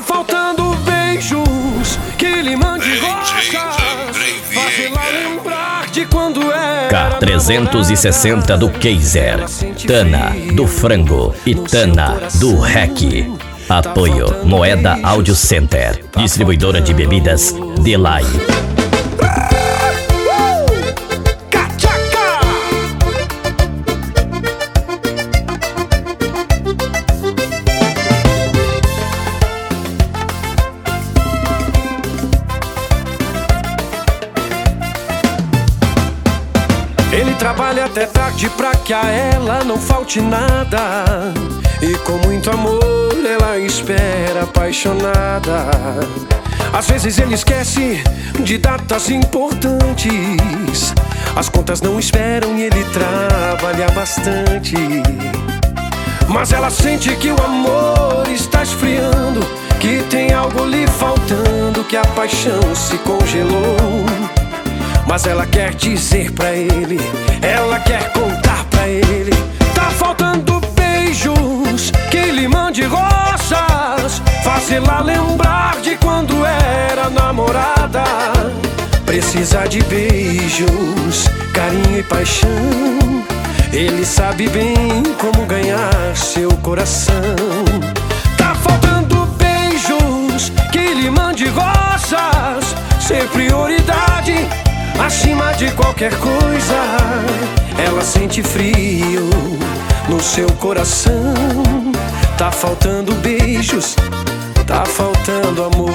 Tá faltando beijos que lhe mande rosas, faz ela lembrar de quando era K360 do Kaiser, Tana do Frango e Tana do Rec. Apoio Moeda Audio Center, distribuidora de bebidas Delay. Ele trabalha até tarde pra que a ela não falte nada, e com muito amor ela espera apaixonada. Às vezes ele esquece de datas importantes, as contas não esperam e ele trabalha bastante. Mas ela sente que o amor está esfriando, que tem algo lhe faltando, que a paixão se congelou. Mas ela quer dizer pra ele, ela quer contar pra ele. Tá faltando beijos que lhe mande rosas, faz ela lembrar de quando era namorada. Precisa de beijos, carinho e paixão. Ele sabe bem como ganhar seu coração. Tá faltando beijos que lhe mande rosas, ser prioridade acima de qualquer coisa. Ela sente frio no seu coração. Tá faltando beijos, tá faltando amor.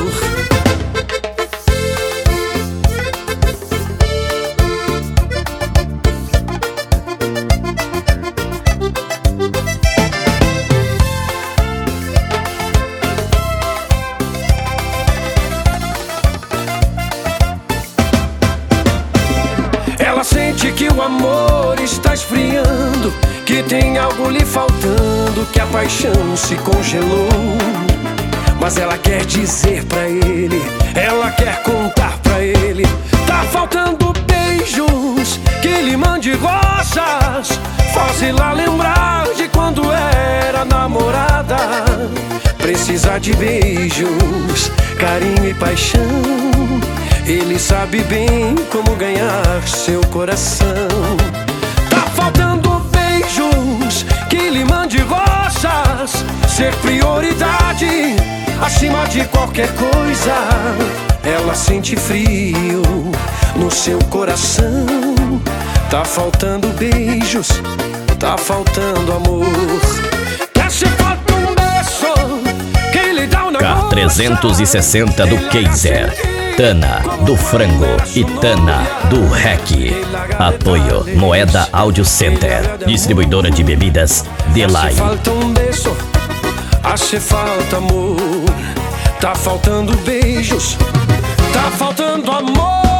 Ela sente que o amor está esfriando, que tem algo lhe faltando, que a paixão se congelou. Mas ela quer dizer pra ele, ela quer contar pra ele. Tá faltando beijos que lhe mande rosas, faz ela lembrar de quando era namorada. Precisa de beijos, carinho e paixão. Ele sabe bem como ganhar seu coração. Tá faltando beijos que lhe mande rosas, ser prioridade acima de qualquer coisa. Ela sente frio no seu coração. Tá faltando beijos, tá faltando amor. Quer se falta um beijo que lhe dá uma K360 do Kaiser, Tana do Frango e Tana do Rec. Apoio Moeda Audio Center, distribuidora de bebidas Delay. Hace falta um beijo, hace falta amor. Tá faltando beijos, tá faltando amor.